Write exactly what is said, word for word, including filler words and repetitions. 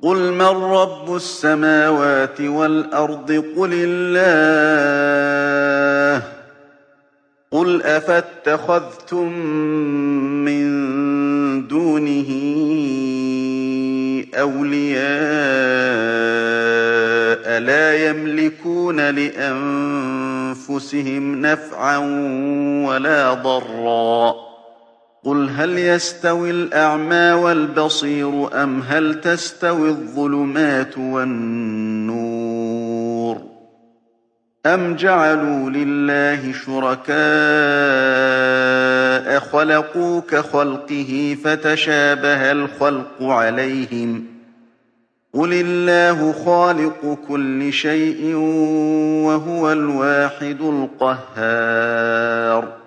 قُلْ مَن رَّبُّ السَّمَاوَاتِ وَالْأَرْضِ قُلِ اللَّهُ ۚ قُلْ أَفَاتَّخَذْتُم مِّن دُونِهِ أَوْلِيَاءَ لَا يَمْلِكُونَ لِأَنفُسِهِمْ نَفْعًا وَلَا ضَرًّا ۚ قُلْ هَلْ يَسْتَوِي الْأَعْمَىٰ وَالْبَصِيرُ أَمْ هَلْ تَسْتَوِي الظُّلُمَاتُ وَالنُّورُ أَمْ جَعَلُوا لِلَّهِ شُرَكَاءَ خَلَقُوا كَخَلْقِهِ فَتَشَابَهَ الْخَلْقُ عَلَيْهِمْ ۚ قُلِ اللَّهُ خَالِقُ كُلِّ شَيْءٍ وَهُوَ الْوَاحِدُ الْقَهَّارُ